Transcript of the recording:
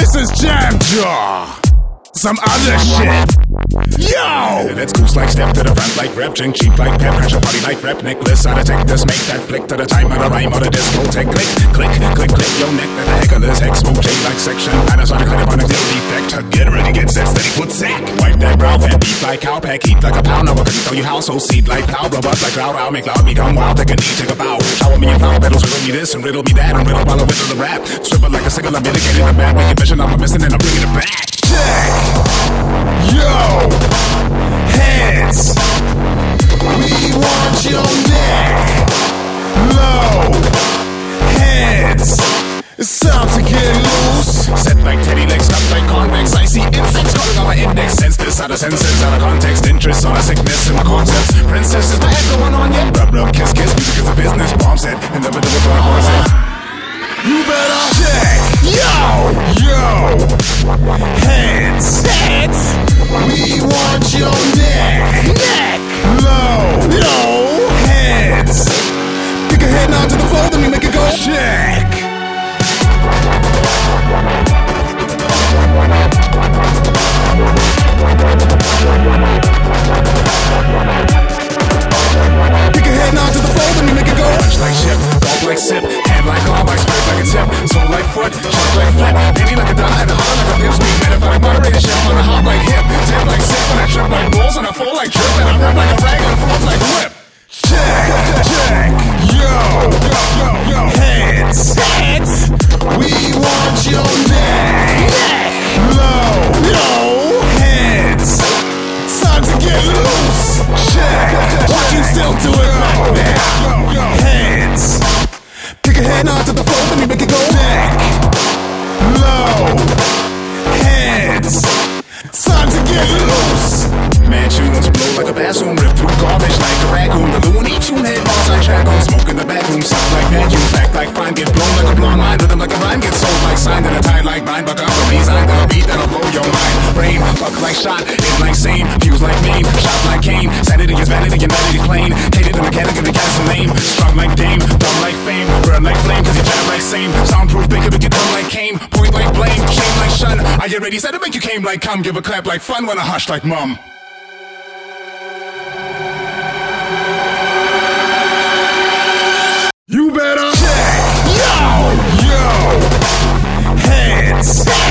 This is Jam Jaw. Some other shit. Yo! Let's goose like step to the front like rep, drink cheap like pep, crash a party like rep, necklace out of Texas, make that flick to the time of the rhyme or the disco tech, click, click, click, click, yo neck, that the heckler's hex, smoke J like section, Panasonic, honey, on a deal defect, get ready, get set, steady, foot sack, wipe that brow, fat beef like cow, pack, heat like a pound, now I couldn't tell you how, so seed like plow, rub up like loud, I'll make loud, become wild, take a knee, take a bow, shower me in flower petals, riddle me this and riddle me that, and riddle while I whittle the rap, swivel like a sickle, I'm mitigating the back, make a vision, I'm missing and I'm bringing it back. Check! Yo! Hands! We want your neck! Low! Hands! It's time to get loose! Set like teddy legs, stuffed like convex. I see insects calling on my index. Sense this out of senses, out of context. Interest on a sickness in my concepts. Princess, is my head going on yet? Rub, rub, kiss, kiss. Music is a business. Bomb set, and never do it for a horse. You better check! Yo! Yo! Hands! Heads! We want your neck! Neck! Low! Low! Hands! Pick a head nod to the floor, then we make it go check! Pick a head nod to the floor, then we make it go punch like ship, gulp like sip, hand like arm, like spirit like a tip, soul like foot, sharp like flip, penny like a dollar, and a holler like a pip, speed metaphoric moderated shit on a hop like hip, tip like sip, when I trip like bulls, and I fall like drip, and I rip like a rag, and I float like whip. Check, check, yo, yo, yo, yo, hands, heads, we want your neck, neck, low, low, hands, time to get loose, check, watch you still do it right now, hands, pick a head nod to the floor, then we make it go neck, low, hands, time to get loose. Man, tunes blow like a bathroom, rip through garbage like a raccoon. The Looney Tune head balls like shotgun, smoke in the bathroom, sound like vacuum, fact like fine, get blown like a blonde mind, rhythm like a rhyme, get sold like signed in a tie like mine, buck up a resign, got a beat that'll blow your mind. Brain, buck like shot, in like sane, fuse like main, shot like cane, sanity is vanity and vanity plain, hated the mechanic of the gasoline, strong like Dame, dumb like fame, burn like flame, cause you jab like same, soundproof bigger, but you dumb like Kane, point like blame, shame like shun. Are you ready? Said to make you came like come, give a clap like fun when I hush like mum. You better check, yo, yo, hands.